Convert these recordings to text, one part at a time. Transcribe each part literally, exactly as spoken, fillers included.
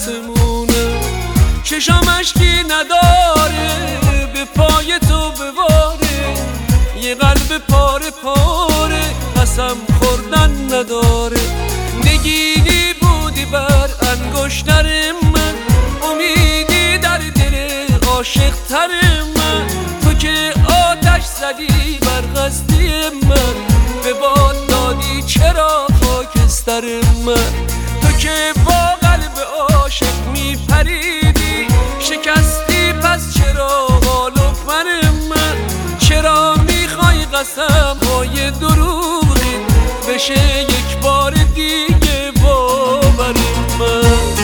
آسمونه. چشام اشکی نداره به پای تو بواره، یه قلب پاره پاره قسم خوردن نداره. نگینی بودی بر انگشتر من، امیدی در دل عاشق تر من. تو که آتش زدی بر قصدی من، به باد دادی چرا خاکستر من. تو که با قلب عاشق میپریدی، شکستی پس چرا غالب من من. چرا میخوای قسم های دروغی بشه یک بار دیگه باور من.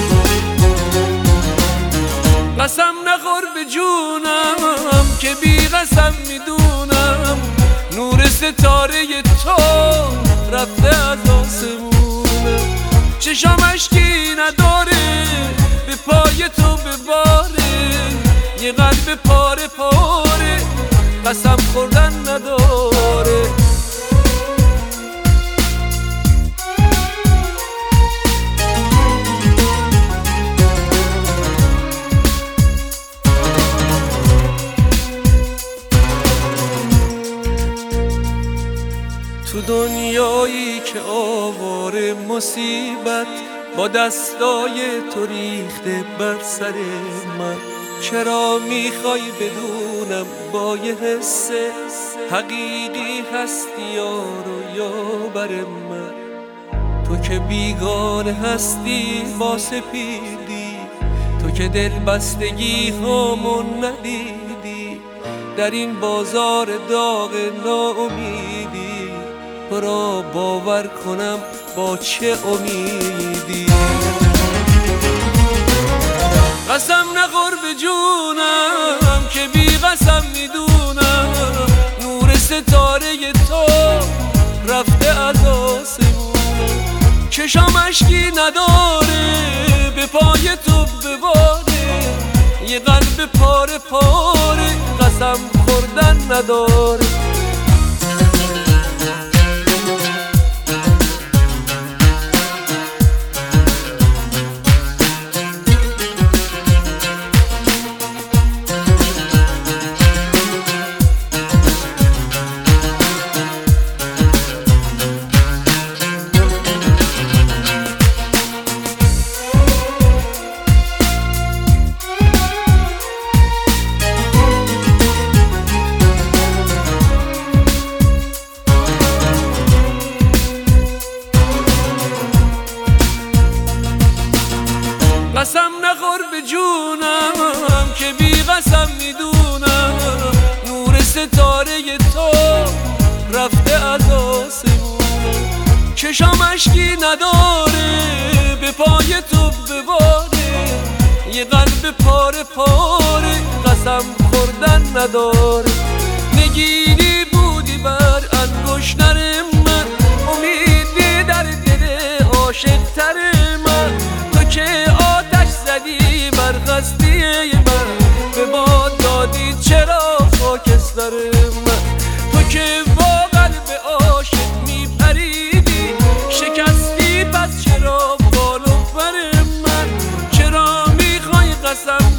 قسم نخور به جونم که بی قسم میدونم، نور ستاره تو رفته از آسمونه. چشام اشکی نداره به پای تو بباره، یه قلب پاره پاره قسم خوردن نداره. تو دنیایی که آواره مصیبت با دستای تو ریخته بر سر من، چرا میخوای بدونم با یه حس حقیقی هستی یارو یا بر من. تو که بیگانه هستی با سپیدی، تو که دل بستگی همون ندیدی، در این بازار داغ ناامیدی تو را باور کنم با چه امیدی. قسم نخور به جونم که بی قسم میدونم، نور ستاره تو رفته از آسمونه. چشام اشکی نداره به پای تو بباره، یه قلب پاره پاره قسم خوردن نداره. قسم نخور به جونم که بی قسم میدونم، نور ستاره تو رفته از آسمونه. چشام اشکی نداره به پای تو بباره، یه قلب پاره پاره قسم خوردن نداره. نگینی بودی بر انگشتر من، امیدی در دل عاشق تر من. تو که آتش زدی بر قصدی من، به باد دادی چرا خاکستر من. تو که با قلب عاشق میپریدی، شکستی پس چرا بالو بر من. چرا میخوای قسم